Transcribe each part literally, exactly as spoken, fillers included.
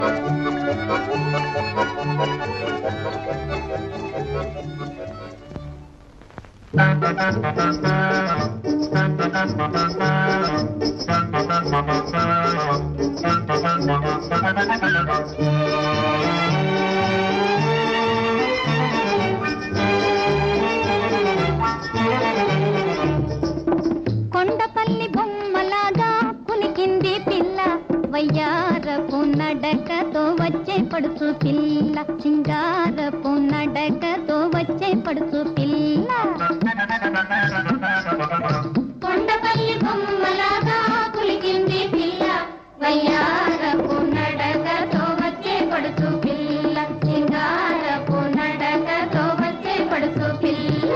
కొండపల్లి బొమ్మలాగా కులికింది పిల్ల, వయ్యారపు నడకతో వచ్చే పడుచు పిల్ల, సింగారపు నడకతో వచ్చే పడుచు పిల్ల. కొండపల్లి బొమ్మలాగా కులికింది పిల్ల, వయ్యారపు నడకతో వచ్చే పడుచు పిల్ల, సింగారపు నడకతో వచ్చే పడుచు పిల్ల.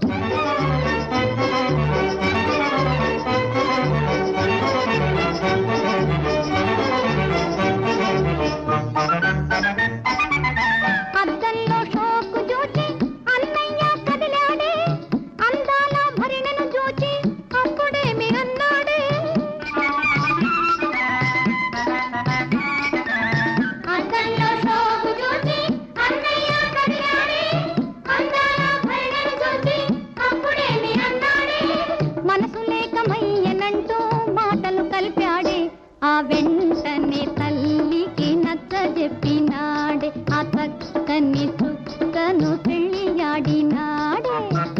అద్దంలో షోకు చూచి అన్నయ్య కదిలాడే, అందాల భరిణను చూచి అప్పుడేమి అన్నాడే. అద్దంలో షోకు చూచి అన్నయ్య కదిలాడే, అందాల భరిణను చూచి అప్పుడేమి అన్నాడే. మనసు లేకమయ్యనంటూ మాటలు కలిపాడే, ఆ వెంటనే తల్లికి నచ్చ చెప్పినాడే, ఆ చక్కని చుక్కను పెళ్ళియాడినాడే.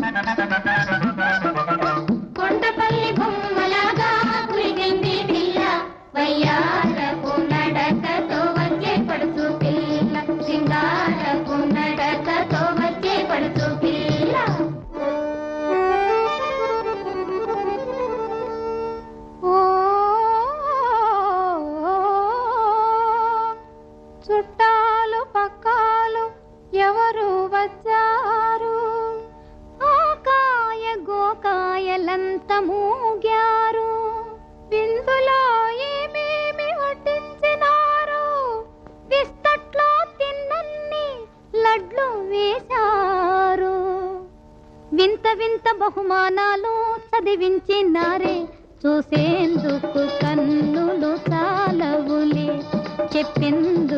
కొండపల్లి బొమ్మలాగా కులికింది పిల్ల, వయ్యారపు నడకతో వచ్చే పడుచు పిల్ల, సింగారపు నడకతో వచ్చే పడుచు పిల్ల. చుట్టాలు పక్కాలు ఎవరు వచ్చారు, ఆకాయ గోకాయలంత మూగారు, విందులో ఏమేమి వడ్డించినారు, విస్తట్లో తిన్నన్ని లడ్లు వేశారు. వింత వింత బహుమానాలు చదివించినారే, చూసేందుకు కన్నులు చాలవులే, చెప్పేందుకు